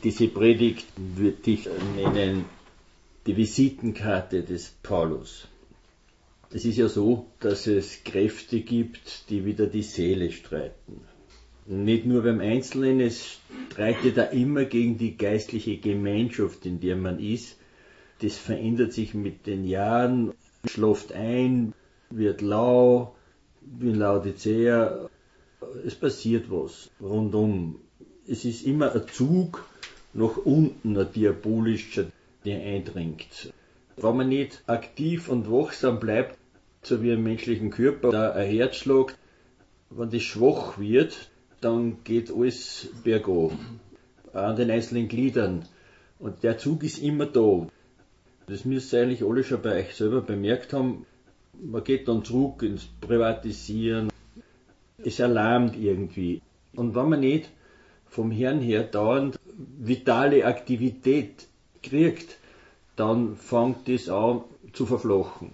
Diese Predigt würde ich nennen die Visitenkarte des Paulus. Es ist ja so, dass es Kräfte gibt, die wieder die Seele streiten. Nicht nur beim Einzelnen, es streitet da immer gegen die geistliche Gemeinschaft, in der man ist. Das verändert sich mit den Jahren, schläft ein, wird lau, wie in Laodicea. Es passiert was rundum. Es ist immer ein Zug nach unten, ein diabolischer, der eindringt. Wenn man nicht aktiv und wachsam bleibt, so wie im menschlichen Körper, da ein Herzschlag, wenn das schwach wird, dann geht alles bergab, an den einzelnen Gliedern. Und der Zug ist immer da. Das müsst ihr eigentlich alle schon bei euch selber bemerkt haben. Man geht dann zurück ins Privatisieren. Es erlahmt irgendwie. Und wenn man nicht vom Herrn her dauernd vitale Aktivität kriegt, dann fängt das an zu verflachen.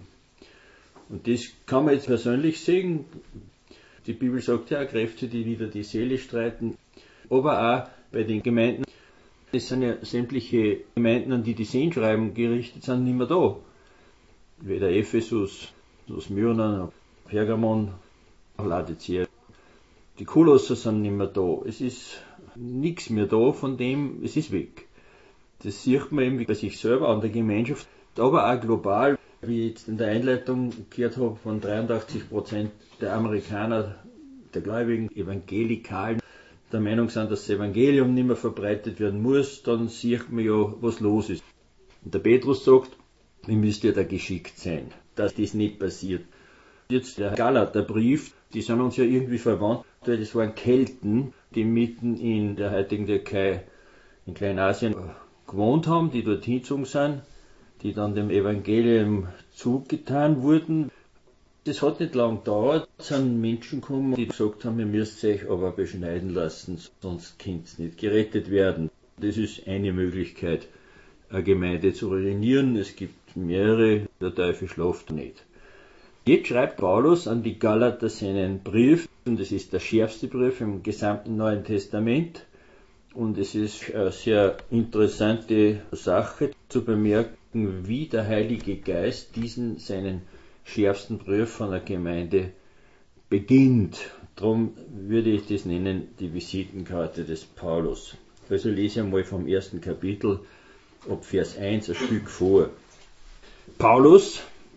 Und das kann man jetzt persönlich sehen. Die Bibel sagt ja, Kräfte, die wieder die Seele streiten. Aber auch bei den Gemeinden, es sind ja sämtliche Gemeinden, an die die Sehenschreiben gerichtet sind, nicht mehr da. Weder Ephesus, Smyrna, Pergamon, Laodicea. Die Kolosser sind nicht mehr da. Es ist nichts mehr da von dem, es ist weg. Das sieht man eben bei sich selber, an der Gemeinschaft, aber auch global. Wie ich jetzt in der Einleitung gehört habe, von 83% der Amerikaner, der gläubigen Evangelikalen, der Meinung sind, dass das Evangelium nicht mehr verbreitet werden muss, dann sieht man ja, was los ist. Und der Petrus sagt, ihr müsst ja da geschickt sein, dass das nicht passiert. Jetzt der Galaterbrief, die sind uns ja irgendwie verwandt, weil das waren Kelten, die mitten in der heutigen Türkei, in Kleinasien, gewohnt haben, die dort hingezogen sind, die dann dem Evangelium zugetan wurden. Das hat nicht lang gedauert, es sind Menschen gekommen, die gesagt haben, ihr müsst euch aber beschneiden lassen, sonst könnt ihr nicht gerettet werden. Das ist eine Möglichkeit, eine Gemeinde zu ruinieren. Es gibt mehrere, der Teufel schläft nicht. Jetzt schreibt Paulus an die Galater seinen Brief, und es ist der schärfste Brief im gesamten Neuen Testament. Und es ist eine sehr interessante Sache zu bemerken, wie der Heilige Geist diesen seinen schärfsten Brief von der Gemeinde beginnt. Darum würde ich das nennen, die Visitenkarte des Paulus. Also lese ich einmal vom ersten Kapitel ab Vers 1 ein Stück vor. Paulus,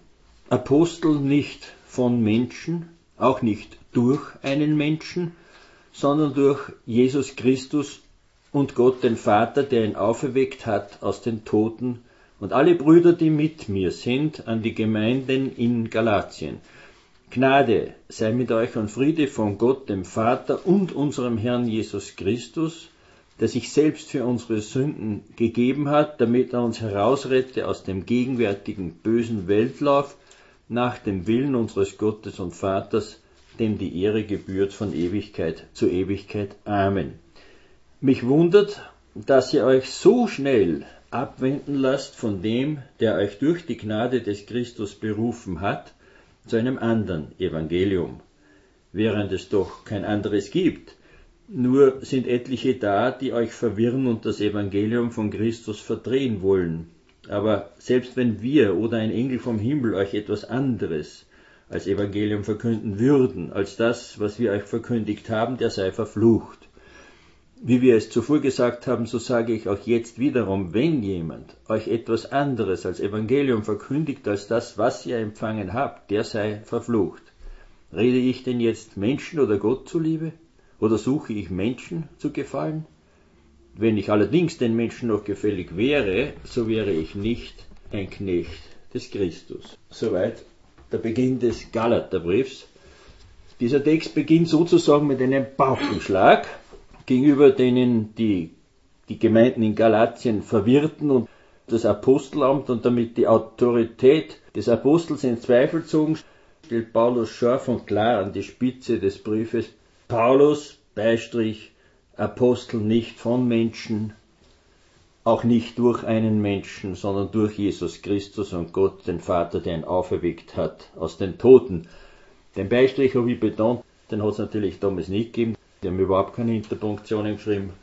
Apostel nicht von Menschen, auch nicht durch einen Menschen, sondern durch Jesus Christus und Gott den Vater, der ihn auferweckt hat aus den Toten, und alle Brüder, die mit mir sind, an die Gemeinden in Galatien. Gnade sei mit euch und Friede von Gott, dem Vater und unserem Herrn Jesus Christus, der sich selbst für unsere Sünden gegeben hat, damit er uns herausrette aus dem gegenwärtigen bösen Weltlauf, nach dem Willen unseres Gottes und Vaters, dem die Ehre gebührt von Ewigkeit zu Ewigkeit. Amen. Mich wundert, dass ihr euch so schnell abwenden lasst von dem, der euch durch die Gnade des Christus berufen hat, zu einem anderen Evangelium, während es doch kein anderes gibt. Nur sind etliche da, die euch verwirren und das Evangelium von Christus verdrehen wollen. Aber selbst wenn wir oder ein Engel vom Himmel euch etwas anderes als Evangelium verkünden würden, als das, was wir euch verkündigt haben, der sei verflucht. Wie wir es zuvor gesagt haben, so sage ich auch jetzt wiederum, wenn jemand euch etwas anderes als Evangelium verkündigt als das, was ihr empfangen habt, der sei verflucht. Rede ich denn jetzt Menschen oder Gott zuliebe? Oder suche ich Menschen zu gefallen? Wenn ich allerdings den Menschen noch gefällig wäre, so wäre ich nicht ein Knecht des Christus. Soweit der Beginn des Galaterbriefs. Dieser Text beginnt sozusagen mit einem Paukenschlag gegenüber denen die Gemeinden in Galatien verwirrten und das Apostelamt und damit die Autorität des Apostels in Zweifel zogen, stellt Paulus scharf und klar an die Spitze des Briefes: Paulus, Beistrich, Apostel nicht von Menschen, auch nicht durch einen Menschen, sondern durch Jesus Christus und Gott, den Vater, der ihn auferweckt hat aus den Toten. Den Beistrich habe ich betont, den hat es natürlich damals nicht gegeben. Die haben überhaupt keine Interpunktionen geschrieben.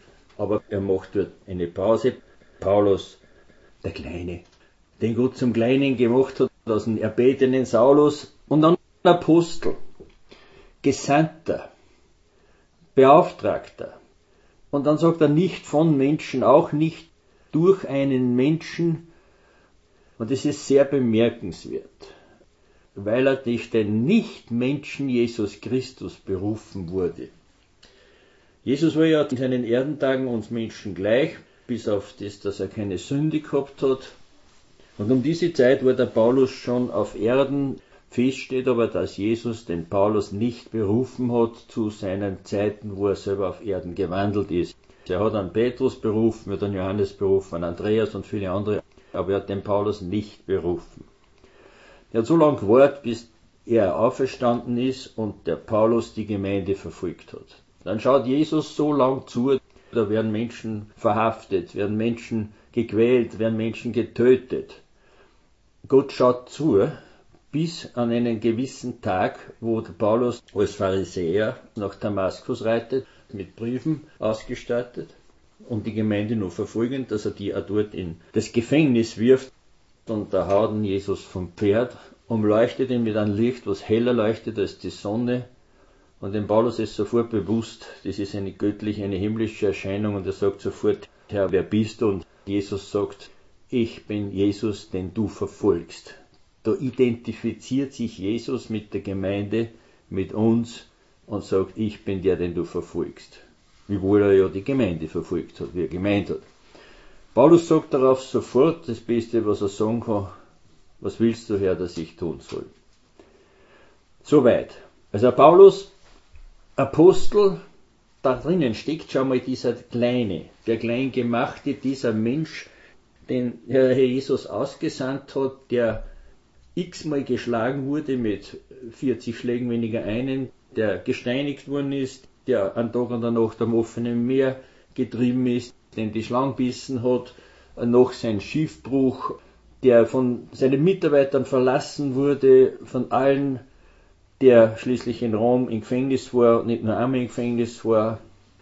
Aber er macht dort eine Pause. Paulus, der Kleine, den Gott zum Kleinen gemacht hat, aus dem erbetenen Saulus, und dann Apostel, Gesandter, Beauftragter. Und dann sagt er nicht von Menschen, auch nicht durch einen Menschen. Und das ist sehr bemerkenswert, weil er durch den Nicht-Menschen Jesus Christus berufen wurde. Jesus war ja in seinen Erdentagen uns Menschen gleich, bis auf das, dass er keine Sünde gehabt hat. Und um diese Zeit war der Paulus schon auf Erden. Fest steht aber, dass Jesus den Paulus nicht berufen hat zu seinen Zeiten, wo er selber auf Erden gewandelt ist. Er hat einen Petrus berufen, er hat einen Johannes berufen, einen Andreas und viele andere, aber er hat den Paulus nicht berufen. Er hat so lange gewartet, bis er auferstanden ist und der Paulus die Gemeinde verfolgt hat. Dann schaut Jesus so lang zu, da werden Menschen verhaftet, werden Menschen gequält, werden Menschen getötet. Gott schaut zu, bis an einen gewissen Tag, wo der Paulus als Pharisäer nach Damaskus reitet, mit Briefen ausgestattet und die Gemeinde nur verfolgen, dass er die auch dort in das Gefängnis wirft. Und da haut ihn Jesus vom Pferd, umleuchtet ihn mit einem Licht, was heller leuchtet als die Sonne. Und dem Paulus ist sofort bewusst, das ist eine göttliche, eine himmlische Erscheinung, und er sagt sofort, Herr, wer bist du? Und Jesus sagt, ich bin Jesus, den du verfolgst. Da identifiziert sich Jesus mit der Gemeinde, mit uns, und sagt, ich bin der, den du verfolgst. Wiewohl er ja die Gemeinde verfolgt hat, wie er gemeint hat. Paulus sagt darauf sofort, das Beste, was er sagen kann, was willst du, Herr, dass ich tun soll? Soweit. Also Paulus, Apostel, da drinnen steckt schon mal dieser Kleine, der Kleingemachte, dieser Mensch, den Herr Jesus ausgesandt hat, der x-mal geschlagen wurde mit 40 Schlägen weniger einen, der gesteinigt worden ist, der an Tag und der Nacht am offenen Meer getrieben ist, den die Schlange bissen hat, nach seinem Schiffbruch, der von seinen Mitarbeitern verlassen wurde, von allen, der schließlich in Rom im Gefängnis war, nicht nur einmal im Gefängnis war,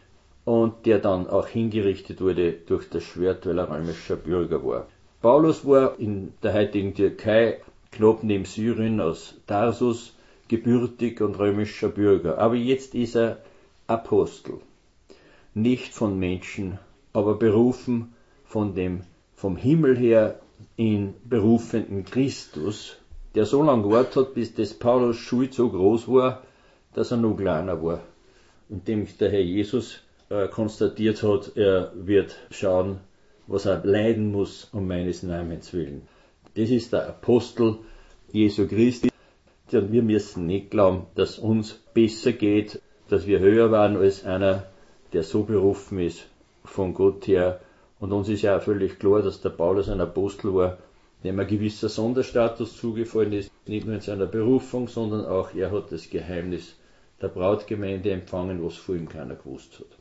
und der dann auch hingerichtet wurde durch das Schwert, weil er römischer Bürger war. Paulus war in der heutigen Türkei, knapp neben Syrien, aus Tarsus, gebürtig und römischer Bürger. Aber jetzt ist er Apostel. Nicht von Menschen, aber berufen von dem vom Himmel her ihn berufenden Christus, der so lange gewartet hat, bis das Paulus Schuld so groß war, dass er noch kleiner war. Indem der Herr Jesus konstatiert hat, er wird schauen, was er leiden muss um meines Namens willen. Das ist der Apostel Jesu Christi. Und wir müssen nicht glauben, dass uns besser geht, dass wir höher waren als einer, der so berufen ist von Gott her. Und uns ist ja auch völlig klar, dass der Paulus ein Apostel war, dem ein gewisser Sonderstatus zugefallen ist, nicht nur in seiner Berufung, sondern auch er hat das Geheimnis der Brautgemeinde empfangen, was vor ihm keiner gewusst hat.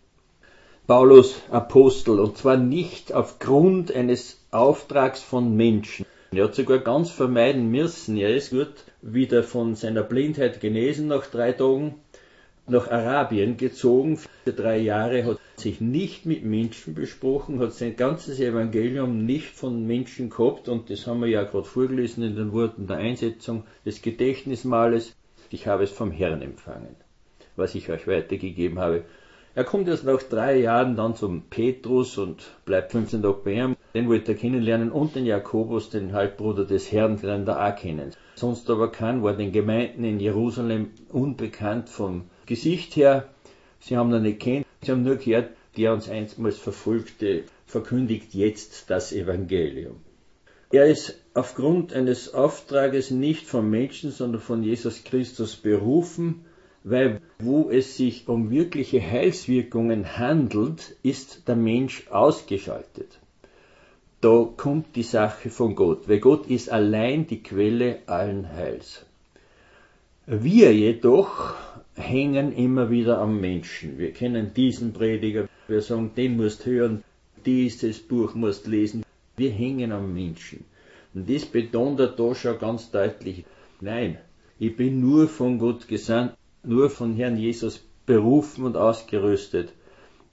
Paulus Apostel, und zwar nicht aufgrund eines Auftrags von Menschen. Er hat sogar ganz vermeiden müssen. Er ist gut wieder von seiner Blindheit genesen nach 3 Tagen, nach Arabien gezogen. Für 3 Jahre hat sich nicht mit Menschen besprochen, hat sein ganzes Evangelium nicht von Menschen gehabt, und das haben wir ja gerade vorgelesen in den Worten der Einsetzung des Gedächtnismahles. Ich habe es vom Herrn empfangen, was ich euch weitergegeben habe. Er kommt erst nach 3 Jahren dann zum Petrus und bleibt 15 Tage bei ihm. Den wollte er kennenlernen, und den Jakobus, den Halbbruder des Herrn, den er auch kennen. Sonst aber kein, war den Gemeinden in Jerusalem unbekannt vom Gesicht her. Sie haben ihn nicht kennt, sie haben nur gehört, der uns einstmals Verfolgte verkündigt jetzt das Evangelium. Er ist aufgrund eines Auftrages nicht von Menschen, sondern von Jesus Christus berufen, weil wo es sich um wirkliche Heilswirkungen handelt, ist der Mensch ausgeschaltet. Da kommt die Sache von Gott, weil Gott ist allein die Quelle allen Heils. Wir jedoch hängen immer wieder am Menschen. Wir kennen diesen Prediger, wir sagen, den musst hören, dieses Buch musst lesen. Wir hängen am Menschen. Und das betont er da schon ganz deutlich. Nein, ich bin nur von Gott gesandt, nur von Herrn Jesus berufen und ausgerüstet.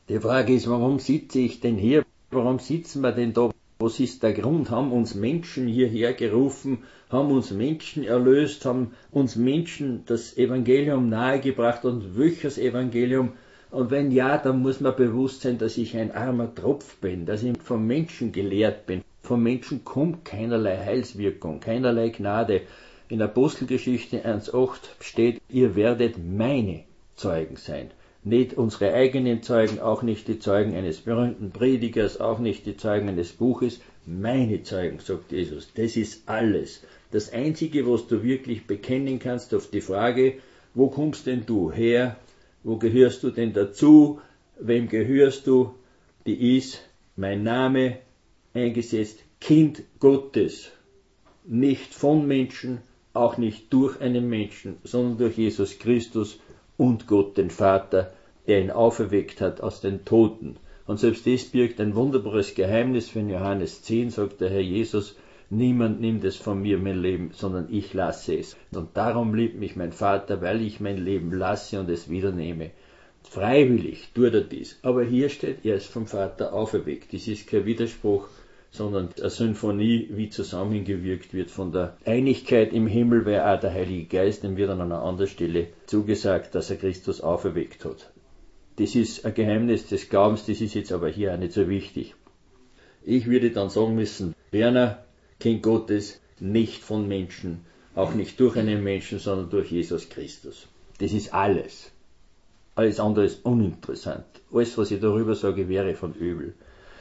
Die Frage ist, warum sitze ich denn hier? Warum sitzen wir denn da? Was ist der Grund? Haben uns Menschen hierher gerufen, haben uns Menschen erlöst, haben uns Menschen das Evangelium nahegebracht und welches Evangelium? Und wenn ja, dann muss man bewusst sein, dass ich ein armer Tropf bin, dass ich vom Menschen gelehrt bin. Vom Menschen kommt keinerlei Heilswirkung, keinerlei Gnade. In Apostelgeschichte 1,8 steht, ihr werdet meine Zeugen sein. Nicht unsere eigenen Zeugen, auch nicht die Zeugen eines berühmten Predigers, auch nicht die Zeugen eines Buches. Meine Zeugen, sagt Jesus, das ist alles. Das Einzige, was du wirklich bekennen kannst auf die Frage, wo kommst denn du her? Wo gehörst du denn dazu? Wem gehörst du? Die ist mein Name eingesetzt, Kind Gottes. Nicht von Menschen, auch nicht durch einen Menschen, sondern durch Jesus Christus und Gott den Vater, der ihn auferweckt hat aus den Toten. Und selbst das birgt ein wunderbares Geheimnis, für in Johannes 10 sagt der Herr Jesus, niemand nimmt es von mir, mein Leben, sondern ich lasse es. Und darum liebt mich mein Vater, weil ich mein Leben lasse und es wieder nehme. Freiwillig tut er dies. Aber hier steht, er ist vom Vater auferweckt. Das ist kein Widerspruch, sondern eine Symphonie, wie zusammengewirkt wird von der Einigkeit im Himmel, weil auch der Heilige Geist, dem wird an einer anderen Stelle zugesagt, dass er Christus auferweckt hat. Das ist ein Geheimnis des Glaubens, das ist jetzt aber hier auch nicht so wichtig. Ich würde dann sagen müssen, Werner, Kind Gottes, nicht von Menschen, auch nicht durch einen Menschen, sondern durch Jesus Christus. Das ist alles. Alles andere ist uninteressant. Alles, was ich darüber sage, wäre von übel.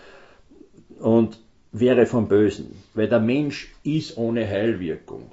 Und wäre vom Bösen. Weil der Mensch ist ohne Heilwirkung.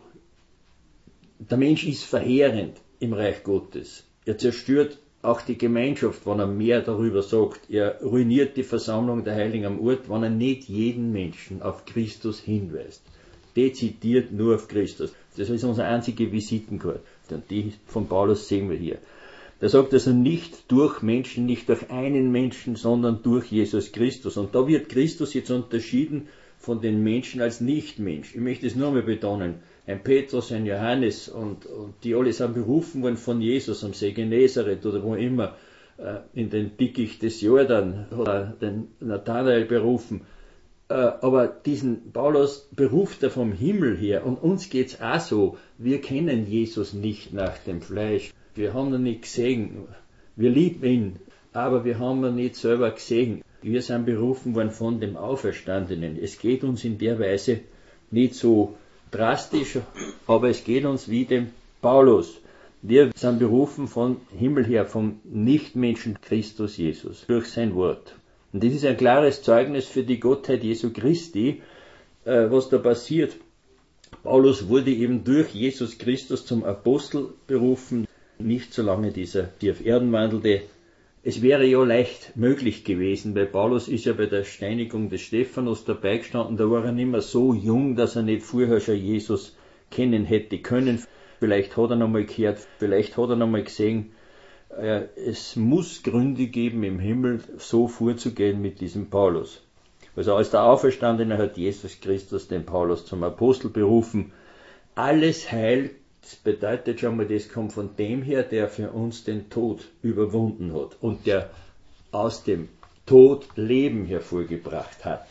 Der Mensch ist verheerend im Reich Gottes. Er zerstört auch die Gemeinschaft, wenn er mehr darüber sagt. Er ruiniert die Versammlung der Heiligen am Ort, wenn er nicht jeden Menschen auf Christus hinweist. Dezidiert nur auf Christus. Das ist unsere einzige Visitenkarte. Und die von Paulus sehen wir hier. Der sagt also nicht durch Menschen, nicht durch einen Menschen, sondern durch Jesus Christus. Und da wird Christus jetzt unterschieden von den Menschen als Nichtmensch. Ich möchte es nur einmal betonen. Ein Petrus, ein Johannes und die alle sind berufen worden von Jesus am See Genezareth oder wo immer, in den Dickicht des Jordan, oder den Nathanael berufen. Aber diesen Paulus beruft er vom Himmel her. Und uns geht's auch so. Wir kennen Jesus nicht nach dem Fleisch. Wir haben ihn nicht gesehen. Wir lieben ihn, aber wir haben ihn nicht selber gesehen. Wir sind berufen worden von dem Auferstandenen. Es geht uns in der Weise nicht so drastisch, aber es geht uns wie dem Paulus. Wir sind berufen von Himmel her, vom Nichtmenschen Christus Jesus, durch sein Wort. Und das ist ein klares Zeugnis für die Gottheit Jesu Christi, was da passiert. Paulus wurde eben durch Jesus Christus zum Apostel berufen, nicht solange dieser hier auf Erden wandelte. Es wäre ja leicht möglich gewesen, weil Paulus ist ja bei der Steinigung des Stephanus dabei gestanden, da war er nicht mehr so jung, dass er nicht vorher schon Jesus kennen hätte können. Vielleicht hat er noch mal gehört, vielleicht hat er noch mal gesehen, es muss Gründe geben im Himmel, so vorzugehen mit diesem Paulus. Also als der Auferstandene hat Jesus Christus den Paulus zum Apostel berufen. Alles Heil, das bedeutet schon mal, das kommt von dem her, der für uns den Tod überwunden hat und der aus dem Tod Leben hervorgebracht hat.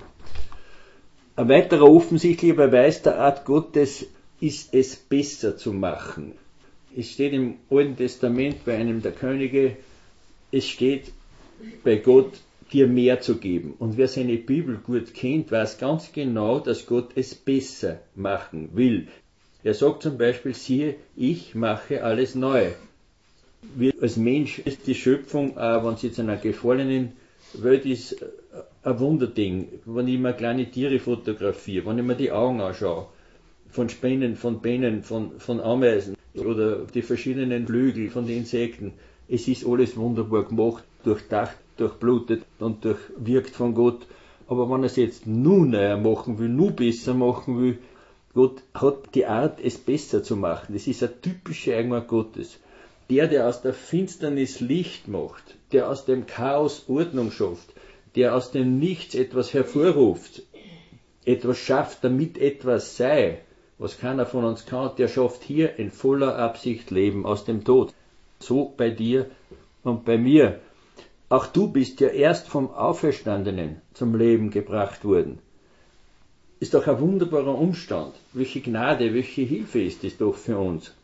Ein weiterer offensichtlicher Beweis der Art Gottes ist es besser zu machen. Es steht im Alten Testament bei einem der Könige, es steht bei Gott, dir mehr zu geben. Und wer seine Bibel gut kennt, weiß ganz genau, dass Gott es besser machen will. Er sagt zum Beispiel, siehe, ich mache alles neu. Wir als Mensch ist die Schöpfung, wenn es jetzt in einer gefallenen Welt ist, ein Wunderding. Wenn ich mir kleine Tiere fotografiere, wenn ich mir die Augen anschaue, von Spinnen, von Bienen, von Ameisen oder die verschiedenen Flügel von den Insekten, es ist alles wunderbar gemacht, durchdacht, durchblutet und durchwirkt von Gott. Aber wenn er es jetzt nur neuer machen will, nur besser machen will, Gott hat die Art, es besser zu machen. Das ist eine typische Eigenart Gottes. Der aus der Finsternis Licht macht, der aus dem Chaos Ordnung schafft, der aus dem Nichts etwas hervorruft, etwas schafft, damit etwas sei, was keiner von uns kann, der schafft hier in voller Absicht Leben aus dem Tod. So bei dir und bei mir. Auch du bist ja erst vom Auferstandenen zum Leben gebracht worden. Ist doch ein wunderbarer Umstand. Welche Gnade, welche Hilfe ist das doch für uns.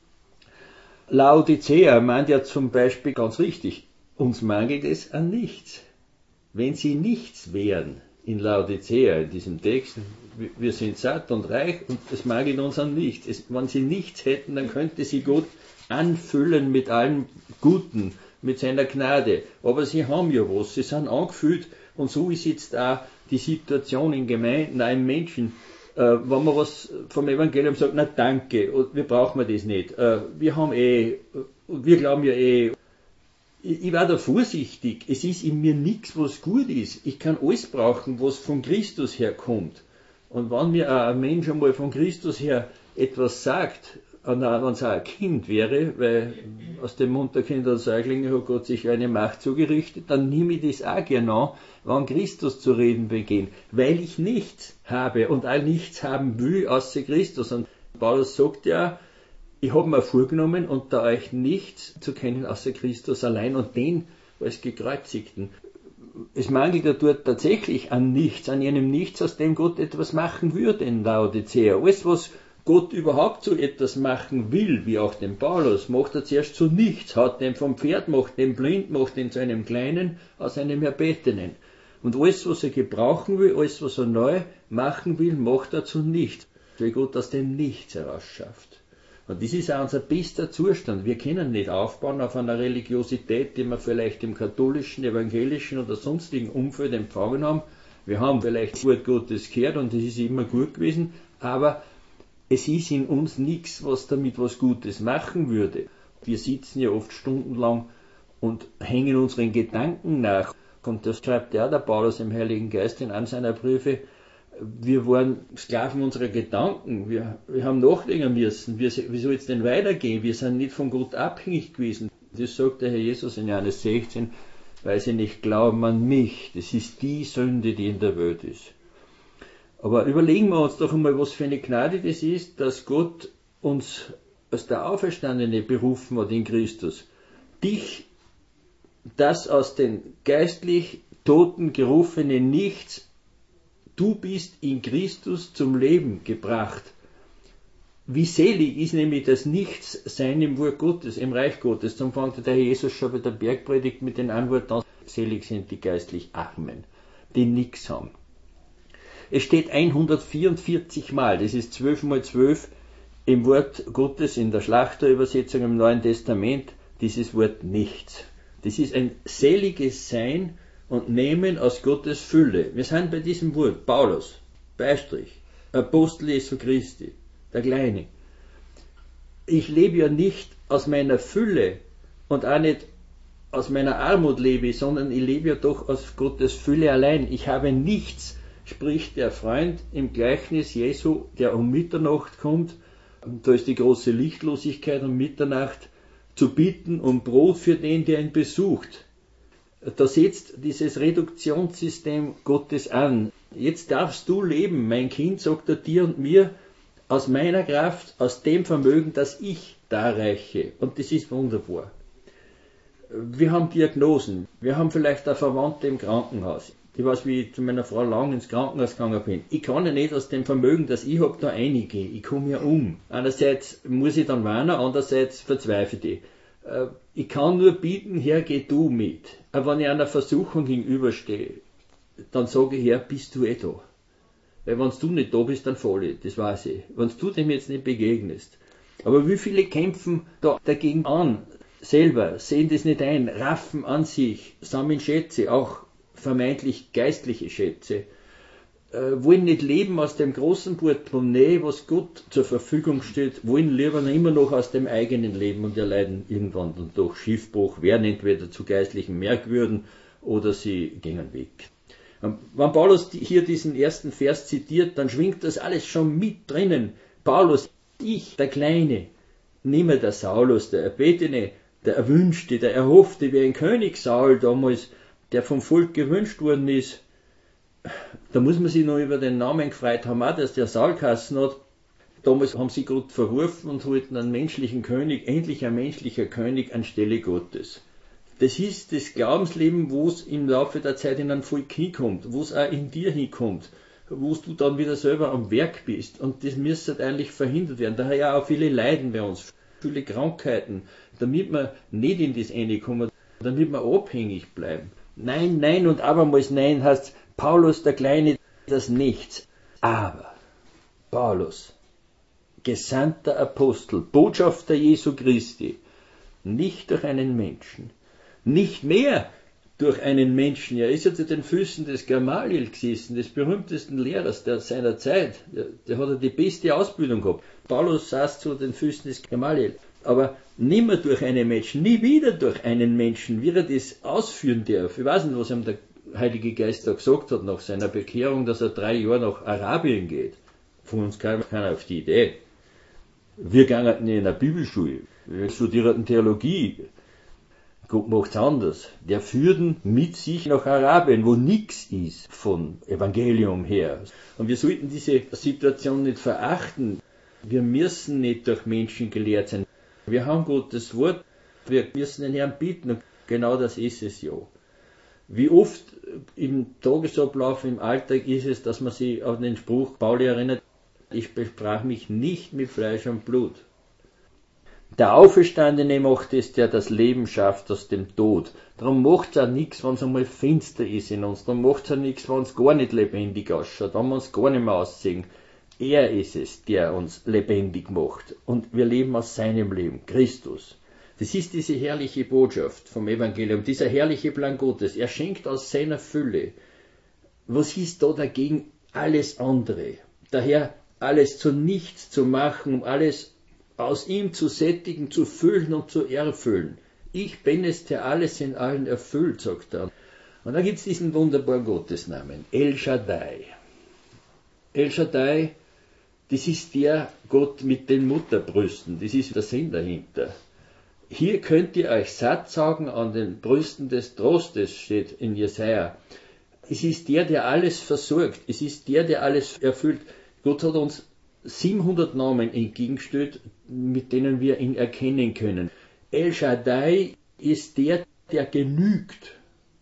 Laodicea meint ja zum Beispiel ganz richtig, uns mangelt es an nichts. Wenn sie nichts wären, in Laodicea, in diesem Text, wir sind satt und reich und es mangelt uns an nichts. Wenn sie nichts hätten, dann könnte sie Gott anfüllen mit allem Guten, mit seiner Gnade. Aber sie haben ja was, sie sind angefüllt und so ist jetzt auch die Situation in Gemeinden, auch im Menschen. Wenn man was vom Evangelium sagt, na danke, wir brauchen das nicht. Wir haben wir glauben ja Ich war da vorsichtig. Es ist in mir nichts, was gut ist. Ich kann alles brauchen, was von Christus herkommt. Und wenn mir ein Mensch einmal von Christus her etwas sagt, wenn es auch ein Kind wäre, weil aus dem Mund der Kinder und Säuglinge hat Gott sich eine Macht zugerichtet, dann nehme ich das auch gerne an, wenn Christus zu reden beginnt, weil ich nichts habe und auch nichts haben will außer Christus. Und Paulus sagt ja, ich habe mir vorgenommen, unter euch nichts zu kennen außer Christus allein und den als Gekreuzigten. Es mangelt ja dort tatsächlich an nichts, an jenem Nichts, aus dem Gott etwas machen würde in Laodicea. Alles, was Gott überhaupt so etwas machen will, wie auch den Paulus, macht er zuerst zu nichts, haut den vom Pferd, macht den blind, macht ihn zu einem Kleinen, aus einem Erbetenen. Und alles, was er gebrauchen will, alles, was er neu machen will, macht er zu nichts, weil Gott aus dem Nichts herausschafft. Und das ist auch unser bester Zustand. Wir können nicht aufbauen auf einer Religiosität, die wir vielleicht im katholischen, evangelischen oder sonstigen Umfeld empfangen haben. Wir haben vielleicht das Wort Gottes gehört und das ist immer gut gewesen, aber es ist in uns nichts, was damit was Gutes machen würde. Wir sitzen ja oft stundenlang und hängen unseren Gedanken nach. Und das schreibt ja der Paulus im Heiligen Geist in einem seiner Briefe. Wir waren Sklaven unserer Gedanken. Wir haben nachdenken müssen. Wie soll es denn weitergehen? Wir sind nicht von Gott abhängig gewesen. Das sagt der Herr Jesus in Johannes 16, weil sie nicht glauben an mich. Das ist die Sünde, die in der Welt ist. Aber überlegen wir uns doch einmal, was für eine Gnade das ist, dass Gott uns als der Auferstandene berufen hat in Christus. Dich, das aus den geistlich Toten gerufene Nichts, du bist in Christus zum Leben gebracht. Wie selig ist nämlich das Nichtssein im Wort Gottes, im Reich Gottes. Zum fängt der Herr Jesus schon bei der Bergpredigt mit den Antworten an. Selig sind die geistlich Armen, die nichts haben. Es steht 144 Mal, das ist 12 mal 12 im Wort Gottes, in der Schlachterübersetzung im Neuen Testament, dieses Wort nichts. Das ist ein seliges Sein und Nehmen aus Gottes Fülle. Wir sind bei diesem Wort, Paulus, Beistrich, Apostel Jesu Christi, der Kleine. Ich lebe ja nicht aus meiner Fülle und auch nicht aus meiner Armut lebe ich, sondern ich lebe ja doch aus Gottes Fülle allein. Ich habe nichts, spricht der Freund im Gleichnis Jesu, der um Mitternacht kommt, da ist die große Lichtlosigkeit um Mitternacht, zu bitten um Brot für den, der ihn besucht. Da setzt dieses Reduktionssystem Gottes an. Jetzt darfst du leben, mein Kind, sagt er dir und mir, aus meiner Kraft, aus dem Vermögen, das ich darreiche. Und das ist wunderbar. Wir haben Diagnosen, wir haben vielleicht eine Verwandte im Krankenhaus. Ich weiß, wie ich zu meiner Frau lang ins Krankenhaus gegangen bin. Ich kann ja nicht aus dem Vermögen, das ich habe, da reingehen. Ich komme ja um. Einerseits muss ich dann warnen, andererseits verzweifle ich. Ich kann nur bieten, Herr, geh du mit. Aber wenn ich einer Versuchung gegenüberstehe, dann sage ich, Herr, bist du da? Weil wenn du nicht da bist, dann falle ich, das weiß ich. Wenn du dem jetzt nicht begegnest. Aber wie viele kämpfen da dagegen an, selber, sehen das nicht ein, raffen an sich, sammeln Schätze, auch vermeintlich geistliche Schätze, wollen nicht leben aus dem großen Portemonnaie, was Gott zur Verfügung steht, wollen lieber immer noch aus dem eigenen Leben und erleiden irgendwann dann doch Schiffbruch, werden entweder zu geistlichen Merkwürden oder sie gehen weg. Wenn Paulus hier diesen ersten Vers zitiert, dann schwingt das alles schon mit drinnen. Paulus, ich, der Kleine, nicht mehr der Saulus, der Erbetene, der Erwünschte, der Erhoffte, wie ein König Saul damals, der vom Volk gewünscht worden ist. Da muss man sich noch über den Namen gefreut haben, auch, dass der Saul geheißen hat. Damals haben sie Gott verworfen und wollten einen menschlichen König, endlich ein menschlicher König anstelle Gottes. Das ist das Glaubensleben, wo es im Laufe der Zeit in ein Volk hinkommt, wo es auch in dir hinkommt, wo du dann wieder selber am Werk bist. Und das müsste eigentlich verhindert werden. Daher ja auch viele Leiden bei uns, viele Krankheiten, damit wir nicht in das Ende kommen, damit wir abhängig bleiben. Nein, nein und abermals nein heißt Paulus der Kleine, das Nichts. Aber Paulus, gesandter Apostel, Botschafter Jesu Christi, nicht durch einen Menschen, nicht mehr durch einen Menschen. Er ist ja zu den Füßen des Gamaliel gesessen, des berühmtesten Lehrers seiner Zeit. Der hat ja die beste Ausbildung gehabt. Paulus saß zu den Füßen des Gamaliel. Aber nimmer durch einen Menschen, nie wieder durch einen Menschen, wie er das ausführen darf. Ich weiß nicht, was ihm der Heilige Geist da gesagt hat nach seiner Bekehrung, dass er 3 Jahre nach Arabien geht. Von uns kam keiner auf die Idee. Wir gingen in einer Bibelschule, wir studierten Theologie. Gott macht's anders. Der führt ihn mit sich nach Arabien, wo nichts ist von Evangelium her. Und wir sollten diese Situation nicht verachten. Wir müssen nicht durch Menschen gelehrt sein. Wir haben Gottes Wort, wir müssen den Herrn bitten. Und genau das ist es ja. Wie oft im Tagesablauf, im Alltag ist es, dass man sich an den Spruch Pauli erinnert, ich besprach mich nicht mit Fleisch und Blut. Der Auferstandene macht es, der das Leben schafft aus dem Tod. Darum macht es auch nichts, wenn es einmal finster ist in uns. Darum macht es auch nichts, wenn es gar nicht lebendig ausschaut, wenn wir uns gar nicht mehr aussehen. Er ist es, der uns lebendig macht. Und wir leben aus seinem Leben, Christus. Das ist diese herrliche Botschaft vom Evangelium, dieser herrliche Plan Gottes. Er schenkt aus seiner Fülle. Was ist da dagegen? Alles andere. Daher alles zu nichts zu machen, um alles aus ihm zu sättigen, zu füllen und zu erfüllen. Ich bin es, der alles in allen erfüllt, sagt er. Und dann gibt es diesen wunderbaren Gottesnamen, El Shaddai. El Shaddai, das ist der Gott mit den Mutterbrüsten, das ist der Sinn dahinter. Hier könnt ihr euch satt sagen an den Brüsten des Trostes, steht in Jesaja. Es ist der alles versorgt, es ist der alles erfüllt. Gott hat uns 700 Namen entgegengestellt, mit denen wir ihn erkennen können. El Shaddai ist der genügt.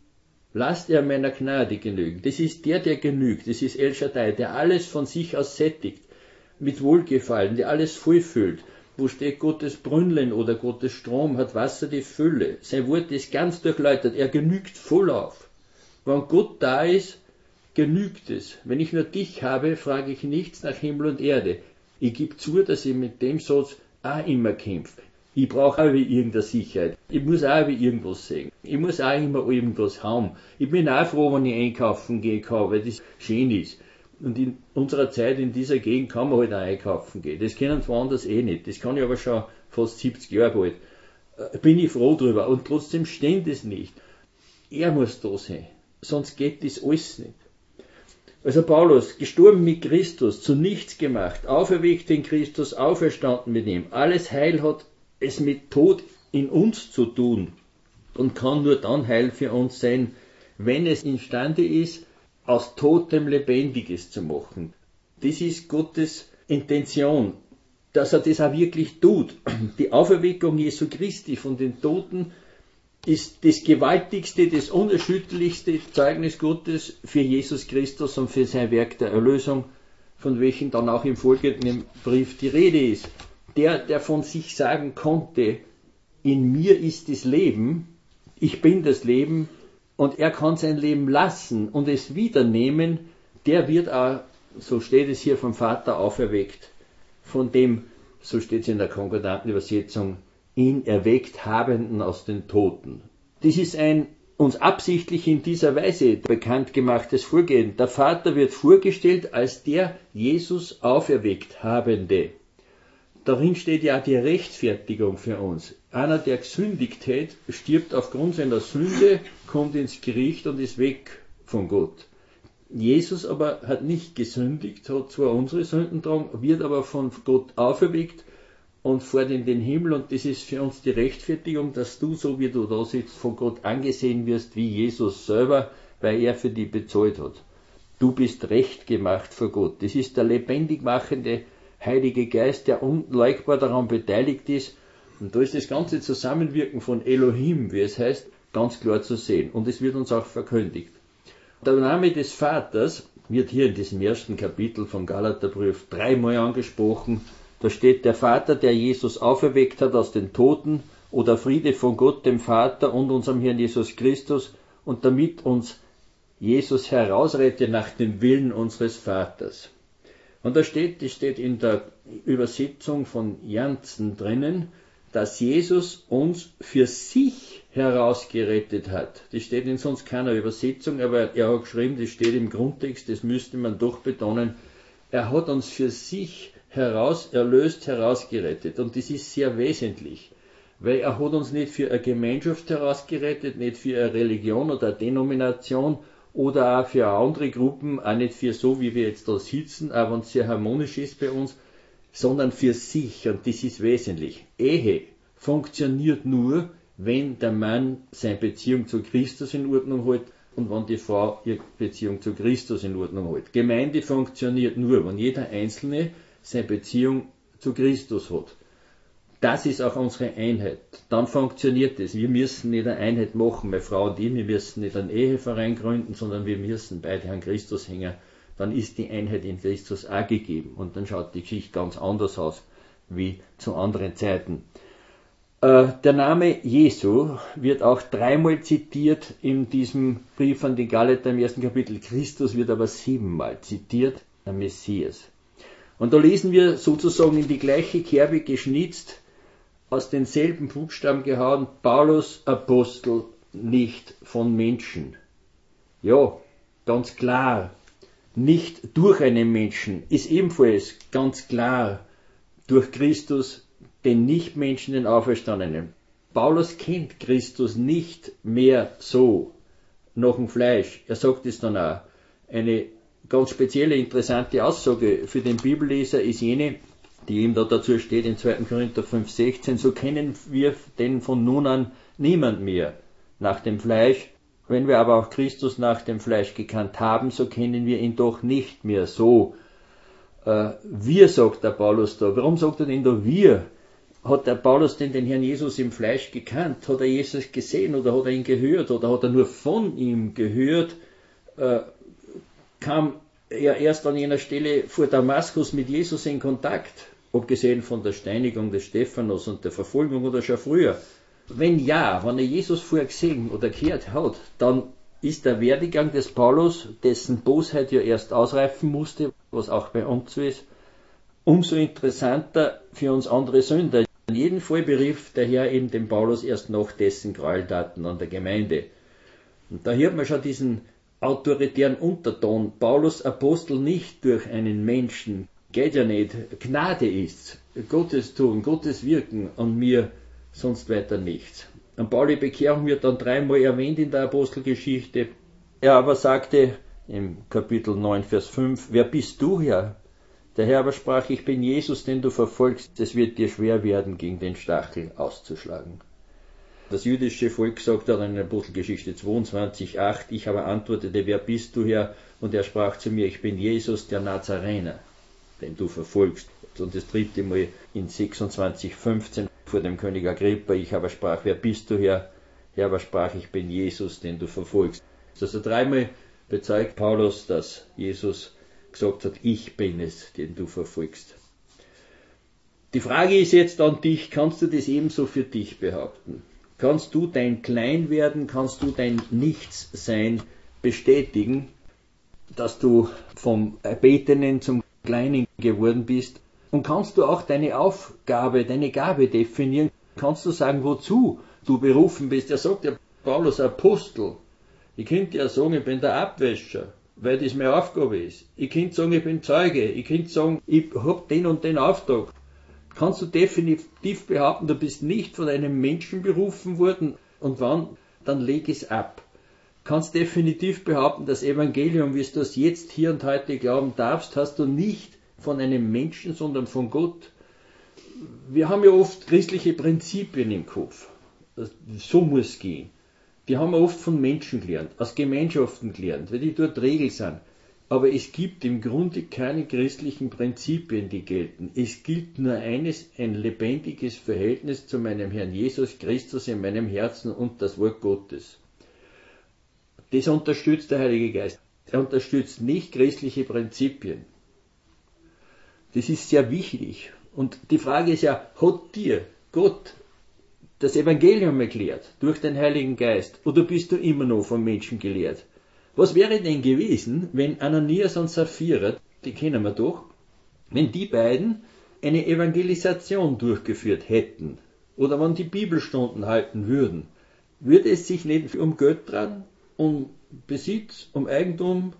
Lasst er meiner Gnade genügen. Das ist der genügt. Das ist El Shaddai, der alles von sich aus sättigt, mit Wohlgefallen, der alles vollfüllt. Wo steht Gottes Brünnlein oder Gottes Strom, hat Wasser die Fülle. Sein Wort ist ganz durchläutert. Er genügt voll auf. Wenn Gott da ist, genügt es. Wenn ich nur dich habe, frage ich nichts nach Himmel und Erde. Ich gebe zu, dass ich mit dem Satz auch immer kämpfe. Ich brauche auch irgendeine Sicherheit. Ich muss auch irgendwas sehen. Ich muss auch immer irgendwas haben. Ich bin auch froh, wenn ich einkaufen gehen kann, weil das schön ist. Und in unserer Zeit, in dieser Gegend, kann man halt auch einkaufen gehen. Das können woanders eh nicht. Das kann ich aber schon fast 70 Jahre bald. Bin ich froh drüber. Und trotzdem stimmt es nicht. Er muss da sein. Sonst geht das alles nicht. Also Paulus, gestorben mit Christus, zu nichts gemacht, auferweckt in Christus, auferstanden mit ihm. Alles Heil hat es mit Tod in uns zu tun und kann nur dann Heil für uns sein, wenn es imstande ist, aus Totem Lebendiges zu machen. Das ist Gottes Intention, dass er das auch wirklich tut. Die Auferweckung Jesu Christi von den Toten ist das gewaltigste, das unerschütterlichste Zeugnis Gottes für Jesus Christus und für sein Werk der Erlösung, von welchem dann auch im folgenden Brief die Rede ist. Der von sich sagen konnte, in mir ist das Leben, ich bin das Leben, und er kann sein Leben lassen und es wiedernehmen, der wird auch, so steht es hier vom Vater, auferweckt, von dem, so steht es in der konkordanten Übersetzung, ihn erweckt Habenden aus den Toten. Das ist ein uns absichtlich in dieser Weise bekannt gemachtes Vorgehen. Der Vater wird vorgestellt als der Jesus auferweckt Habende. Darin steht ja die Rechtfertigung für uns. Einer, der gesündigt hat, stirbt aufgrund seiner Sünde, kommt ins Gericht und ist weg von Gott. Jesus aber hat nicht gesündigt, hat zwar unsere Sünden getragen, wird aber von Gott auferweckt und fährt in den Himmel, und das ist für uns die Rechtfertigung, dass du, so wie du da sitzt, von Gott angesehen wirst wie Jesus selber, weil er für dich bezahlt hat. Du bist recht gemacht vor Gott. Das ist der lebendig machende Heilige Geist, der unleugbar daran beteiligt ist. Und da ist das ganze Zusammenwirken von Elohim, wie es heißt, ganz klar zu sehen. Und es wird uns auch verkündigt. Der Name des Vaters wird hier in diesem ersten Kapitel vom Galaterbrief 3-mal angesprochen. Da steht der Vater, der Jesus auferweckt hat aus den Toten, oder Friede von Gott, dem Vater und unserem Herrn Jesus Christus, und damit uns Jesus herausrette nach dem Willen unseres Vaters. Und das steht in der Übersetzung von Janzen drinnen, dass Jesus uns für sich herausgerettet hat. Das steht in sonst keiner Übersetzung, aber er hat geschrieben, das steht im Grundtext, das müsste man doch betonen. Er hat uns für sich erlöst, herausgerettet. Und das ist sehr wesentlich, weil er hat uns nicht für eine Gemeinschaft herausgerettet, nicht für eine Religion oder eine Denomination oder auch für andere Gruppen, auch nicht für so, wie wir jetzt da sitzen, auch wenn es sehr harmonisch ist bei uns, sondern für sich, und das ist wesentlich. Ehe funktioniert nur, wenn der Mann seine Beziehung zu Christus in Ordnung hält und wenn die Frau ihre Beziehung zu Christus in Ordnung hält. Gemeinde funktioniert nur, wenn jeder Einzelne seine Beziehung zu Christus hat. Das ist auch unsere Einheit. Dann funktioniert es. Wir müssen nicht eine Einheit machen, meine Frau und ich, wir müssen nicht einen Eheverein gründen, sondern wir müssen beide an Christus hängen. Dann ist die Einheit in Christus auch gegeben. Und dann schaut die Geschichte ganz anders aus, wie zu anderen Zeiten. Der Name Jesu wird auch 3-mal zitiert in diesem Brief an die Galater im 1. Kapitel. Christus wird aber 7-mal zitiert, der Messias. Und da lesen wir sozusagen in die gleiche Kerbe geschnitzt, aus denselben Buchstaben gehauen, Paulus, Apostel, nicht von Menschen. Ja, ganz klar, nicht durch einen Menschen, ist ebenfalls ganz klar durch Christus, den Nichtmenschen, den Auferstandenen. Paulus kennt Christus nicht mehr so, nach dem Fleisch. Er sagt es dann auch. Eine ganz spezielle, interessante Aussage für den Bibelleser ist jene, die ihm da dazu steht in 2. Korinther 5,16, so kennen wir den von nun an niemand mehr nach dem Fleisch. Wenn wir aber auch Christus nach dem Fleisch gekannt haben, so kennen wir ihn doch nicht mehr so. Wir, sagt der Paulus da. Warum sagt er denn da wir? Hat der Paulus denn den Herrn Jesus im Fleisch gekannt? Hat er Jesus gesehen oder hat er ihn gehört oder hat er nur von ihm gehört? Kam er erst an jener Stelle vor Damaskus mit Jesus in Kontakt, abgesehen von der Steinigung des Stephanus und der Verfolgung oder schon früher? Wenn ja, wenn er Jesus vorher gesehen oder gehört hat, dann ist der Werdegang des Paulus, dessen Bosheit ja erst ausreifen musste, was auch bei uns so ist, umso interessanter für uns andere Sünder. In jedem Fall berief der Herr eben den Paulus erst nach dessen Gräueltaten an der Gemeinde. Und da hört man schon diesen autoritären Unterton. Paulus Apostel nicht durch einen Menschen. Geht ja nicht. Gnade ist's. Gottes Tun, Gottes Wirken an mir, sonst weiter nichts. Und Pauli Bekehrung wird dann 3-mal erwähnt in der Apostelgeschichte. Er aber sagte im Kapitel 9, Vers 5, wer bist du, Herr? Der Herr aber sprach, ich bin Jesus, den du verfolgst, es wird dir schwer werden, gegen den Stachel auszuschlagen. Das jüdische Volk sagt dann in der Apostelgeschichte 22,8, ich aber antwortete, wer bist du, Herr? Und er sprach zu mir, ich bin Jesus, der Nazarener, den du verfolgst. Und das 3. Mal in 26,15 vor dem König Agrippa, ich aber sprach, wer bist du, Herr? Er aber sprach, ich bin Jesus, den du verfolgst. Also 3-mal bezeugt Paulus, dass Jesus gesagt hat, ich bin es, den du verfolgst. Die Frage ist jetzt an dich, kannst du das ebenso für dich behaupten? Kannst du dein Kleinwerden, kannst du dein Nichtssein bestätigen, dass du vom Erbetenen zum Kleinen geworden bist? Und kannst du auch deine Aufgabe, deine Gabe definieren? Kannst du sagen, wozu du berufen bist? Er sagt ja, Paulus, Apostel. Ich könnte ja sagen, ich bin der Abwäscher, weil das meine Aufgabe ist. Ich könnte sagen, ich bin Zeuge. Ich könnte sagen, ich habe den und den Auftrag. Kannst du definitiv behaupten, du bist nicht von einem Menschen berufen worden und wann, dann leg es ab. Kannst definitiv behaupten, das Evangelium, wie du es jetzt hier und heute glauben darfst, hast du nicht von einem Menschen, sondern von Gott. Wir haben ja oft christliche Prinzipien im Kopf. So muss es gehen. Die haben wir oft von Menschen gelernt, aus Gemeinschaften gelernt, weil die dort Regeln sind. Aber es gibt im Grunde keine christlichen Prinzipien, die gelten. Es gilt nur eines, ein lebendiges Verhältnis zu meinem Herrn Jesus Christus in meinem Herzen und das Wort Gottes. Das unterstützt der Heilige Geist. Er unterstützt nicht christliche Prinzipien. Das ist sehr wichtig. Und die Frage ist ja, hat dir Gott das Evangelium erklärt durch den Heiligen Geist oder bist du immer noch vom Menschen gelehrt? Was wäre denn gewesen, wenn Ananias und Sapphira, die kennen wir doch, wenn die beiden eine Evangelisation durchgeführt hätten oder wenn die Bibelstunden halten würden? Würde es sich nicht um Geld dran, um Besitz, um Eigentum?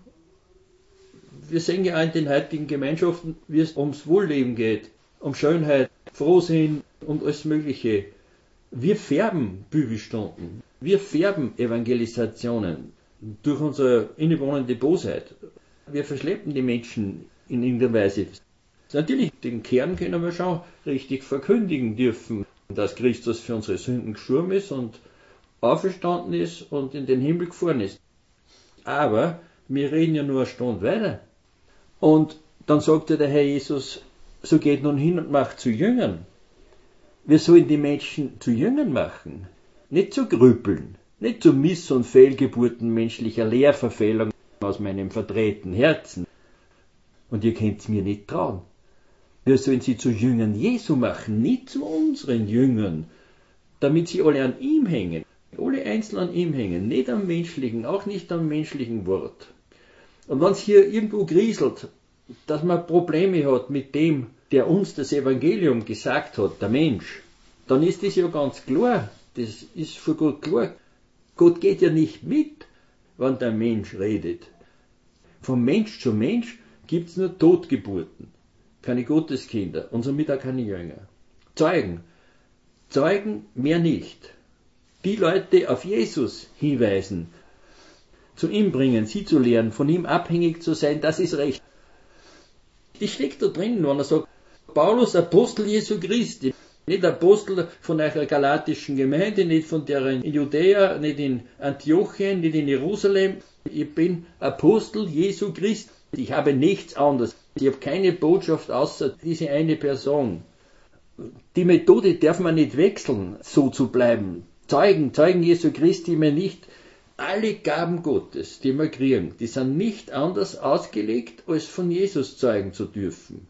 Wir sehen ja in den heutigen Gemeinschaften, wie es ums Wohlleben geht, um Schönheit, Frohsinn und alles Mögliche. Wir färben Bibelstunden, wir färben Evangelisationen durch unsere innewohnende Bosheit. Wir verschleppen die Menschen in irgendeiner Weise. Natürlich, den Kern können wir schon richtig verkündigen dürfen, dass Christus für unsere Sünden gestorben ist und auferstanden ist und in den Himmel gefahren ist. Aber wir reden ja nur eine Stunde weiter. Und dann sagte der Herr Jesus, so geht nun hin und macht zu Jüngern. Wir sollen die Menschen zu Jüngern machen, nicht zu Grüppeln, nicht zu Miss- und Fehlgeburten menschlicher Lehrverfehlung aus meinem verdrehten Herzen. Und ihr könnt's mir nicht trauen. Wir sollen sie zu Jüngern Jesu machen, nicht zu unseren Jüngern, damit sie alle an ihm hängen, alle einzeln an ihm hängen, nicht am menschlichen, auch nicht am menschlichen Wort. Und wenn es hier irgendwo grieselt, dass man Probleme hat mit dem, der uns das Evangelium gesagt hat, der Mensch, dann ist das ja ganz klar, das ist für Gott klar. Gott geht ja nicht mit, wenn der Mensch redet. Von Mensch zu Mensch gibt's nur Totgeburten, keine Gotteskinder und somit auch keine Jünger. Zeugen mehr nicht. Die Leute auf Jesus hinweisen, zu ihm bringen, sie zu lehren, von ihm abhängig zu sein, das ist recht. Das steckt da drin, wenn er sagt, Paulus, Apostel Jesu Christi, nicht Apostel von einer galatischen Gemeinde, nicht von der in Judäa, nicht in Antiochien, nicht in Jerusalem. Ich bin Apostel Jesu Christi. Ich habe nichts anderes. Ich habe keine Botschaft außer diese eine Person. Die Methode darf man nicht wechseln, so zu bleiben. Zeugen Jesu Christi mir nicht. Alle Gaben Gottes, die wir kriegen, die sind nicht anders ausgelegt, als von Jesus zeugen zu dürfen.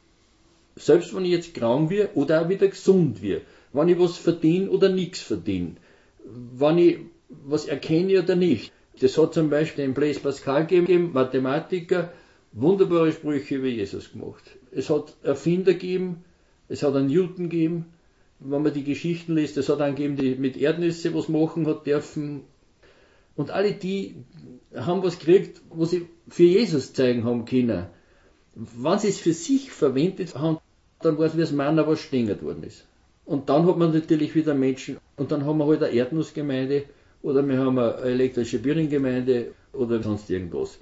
Selbst wenn ich jetzt krank werde oder auch wieder gesund werde, wenn ich was verdiene oder nichts verdiene, wenn ich was erkenne oder nicht. Das hat zum Beispiel den Blaise Pascal gegeben, Mathematiker, wunderbare Sprüche über Jesus gemacht. Es hat Erfinder gegeben, es hat einen Newton gegeben, wenn man die Geschichten liest, es hat einen gegeben, die mit Erdnüsse was machen hat dürfen. Und alle die haben was gekriegt, was sie für Jesus zeigen haben können. Wenn sie es für sich verwendet haben, dann war es wie das Manna, was stängert worden ist. Und dann hat man natürlich wieder Menschen, und dann haben wir halt eine Erdnussgemeinde, oder wir haben eine elektrische Birnengemeinde, oder sonst irgendwas.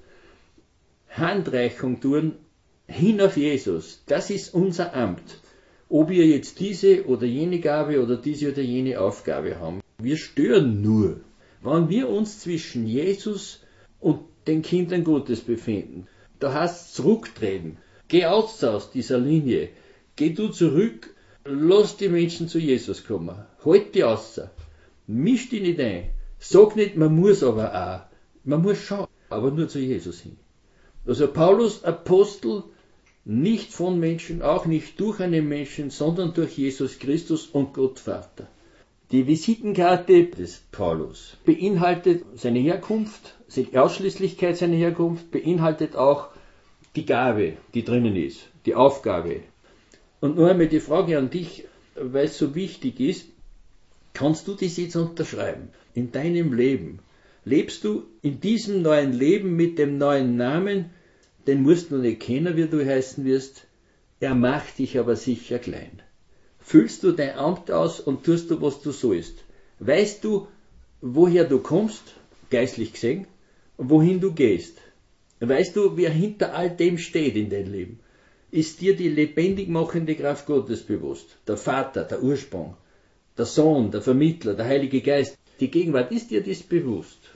Handreichung tun, hin auf Jesus, das ist unser Amt. Ob wir jetzt diese oder jene Gabe oder diese oder jene Aufgabe haben. Wir stören nur, wenn wir uns zwischen Jesus und den Kindern Gottes befinden. Da heißt es zurücktreten. Geh aus dieser Linie. Geh du zurück. Lass die Menschen zu Jesus kommen. Halt die außer. Misch die nicht ein. Sag nicht, man muss aber auch. Man muss schon, aber nur zu Jesus hin. Also Paulus, Apostel, nicht von Menschen, auch nicht durch einen Menschen, sondern durch Jesus Christus und Gott Vater. Die Visitenkarte des Paulus beinhaltet seine Herkunft, die Ausschließlichkeit seiner Herkunft, beinhaltet auch die Gabe, die drinnen ist, die Aufgabe. Und nur einmal die Frage an dich, weil es so wichtig ist, kannst du das jetzt unterschreiben? In deinem Leben. Lebst du in diesem neuen Leben mit dem neuen Namen, den musst du nicht kennen, wie du heißen wirst, er macht dich aber sicher klein. Füllst du dein Amt aus und tust du, was du sollst? Weißt du, woher du kommst, geistlich gesehen, und wohin du gehst? Weißt du, wer hinter all dem steht in deinem Leben? Ist dir die lebendig machende Kraft Gottes bewusst? Der Vater, der Ursprung, der Sohn, der Vermittler, der Heilige Geist. Die Gegenwart, ist dir das bewusst?